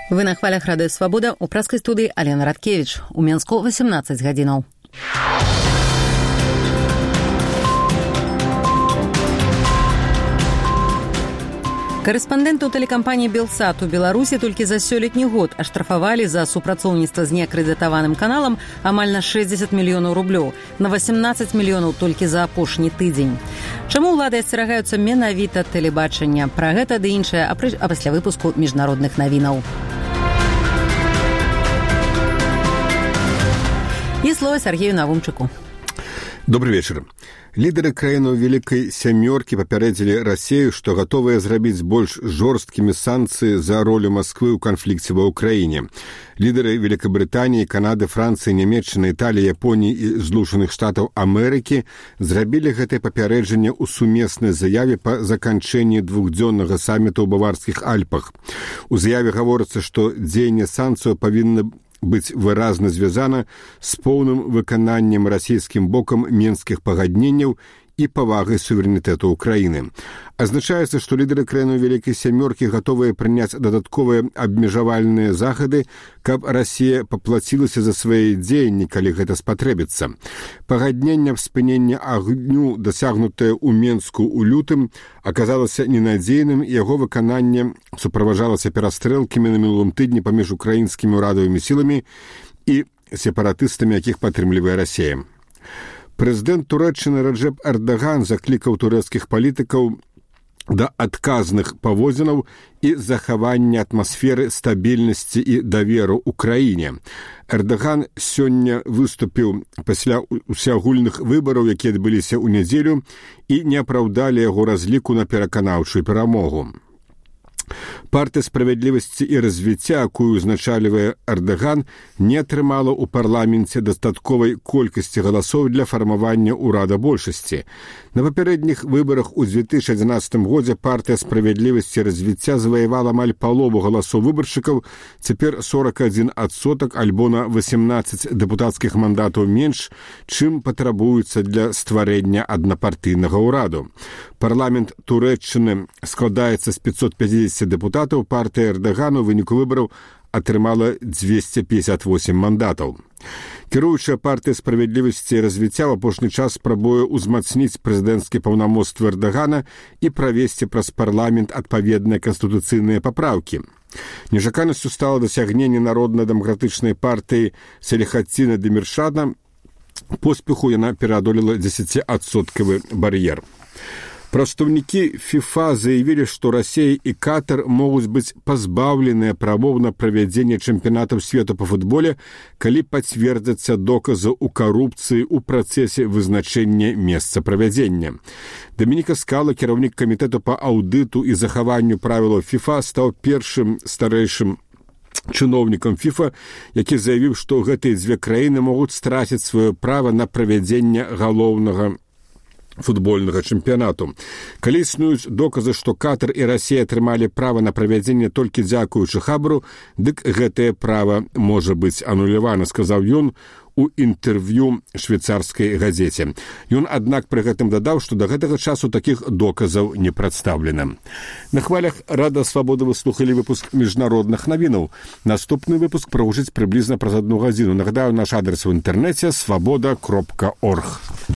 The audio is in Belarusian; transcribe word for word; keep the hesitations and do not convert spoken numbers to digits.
Вы на хвалях Радыё Свабода, у праскай студыі Алена Радкевіч. У Менску восемнадцать гадзінаў. Карэспандэнтаў тэлекампаніі «Белсат» у Беларусі толькі за сёлетні год аштрафавалі за супрацоўніцтва з неакрэдытаваным каналам амаль на шэсцьдзесят мільёнаў рублёў, на восемнадцать мільёнаў толькі за апошні тыдзень. Чаму ўлады асцерагаюцца менавіта тэлебачання? Пра гэта ды іншае а пасля выпуску міжнародных навінаў. І слова Сергею Навумчыку. Добрый вечер. Лідары краінаў Великай Сямёркі папярэдзілі Расею, што гатовыя зрабіць больш жорсткімі санкцыі за ролю Масквы ў канфлікце ва ўкраіне. Лідары Великабрытаніі, Канады, Францыі, Нямецчыны, Італіі, Японіі і Злучаных Штатаў Амерыкі зрабілі гэтае папярэджанне ў сумеснай заяве па заканчэнні двухдзённага саміту ў Баварскіх Альпах. У заяве гаворыцца, што дзеянне санкцыяў павінна быць выразна звязана з поўным выкананнем расійскім бокам менскіх пагадненняў і павагай суверэнітэту ўкраіны. Азначаецца, што лідары краінаў Великай Сямёркі гатовыя прыняць дадатковыя абмежавальныя захады, каб Расія паплацілася за свае дзеянні, калі гэта спатрэбіцца. Пагадненне аб спыненні агню, дасягнутае ў Менску ў лютым, аказалася ненадзейным, і яго выкананне суправаджалася перастрэлкамі на мінулым тыдні паміж украінскімі ўрадавымі сіламі і сепаратыстамі, якіх падтрымлівае Расія. Прэзідэнт Турэччыны Раджэп Эрдаган заклікаў турэцкіх палітыкаў да адказных паводзінаў і захавання атмасферы стабільнасці і даверу ў краіне. Эрдаган сёння выступіў пасля усеагульных выбараў, якія адбыліся ў нядзелю, і не апраўдалі яго разліку на пераканаўчую перамогу. Партыя справядлівасці і развіцця, якую узначальвае Эрдаган, не атрымала ў парламенце дастатковай колькасці галасоў для фармавання ўрада большасці. На папярэдніх выбарах у две тысячи одиннадцатым годзе партыя справядлівасці і развіцця заваявала амаль палову галасоў выбаршчыкаў, цяпер сорок адзін адсотак альбо на восемнадцаць дэпутацкіх мандатаў менш, чым патрабуецца для стварэння аднапартыйнага ўраду. Парламент Турэччыны складаецца з пятьсот пятьдесят дэпутатаў, партыя Эрдагану ў выніку выбараў атрымала двести пятьдесят восемь мандатаў. Кіруючая партыя справядлівасці і развіцця ў апошні час спрабуе ўзмацніць прэзідэнцкія паўнамоцтвы Эрдагана і правесці праз парламент адпаведныя канстытуцыйныя папраўкі. Нечаканасцю стала дасягненне народна-дэмакратычнай партыі Селихатдина Демиршана. Поспеху яна пераадолела дзесяціадсоткавы бар'ер. Прадстаўнікі ФІФА заявілі, што Расія і Катар могуць быць пазбаўленыя правоў на правядзенне чэмпіянатаў свету па футболе, калі пацвердзяцца доказы ў карупцыі ў працэсе вызначэння месца правядзення. Дамініка Скала, кіраўнік камітэту па аўдыту і захаванню правілаў ФІФА, стаў першым старэйшым чыноўнікам ФІФА, які заявіў, што гэтыя дзве краіны могуць страціць сваё права на правядзенне галоўнага футбольнага чэмпіянату. Калі існуюць доказы, што Катар і Расія атрымалі права на правядзенне толькі дзякуючы хабару, дык гэтае права можа быць анулявана, сказаў ён у інтэрв'ю швейцарскай газеце. Ён, аднак, пры гэтым дадаў, што да гэтага часу такіх доказаў не прадстаўлена. На хвалях Радыё Свабода вы слухалі выпуск міжнародных навінаў. Наступны выпуск прагучыць прыблізна праз адну гадзіну. Нагадаю, наш адрес у інтэрнэце свабода кропка орг.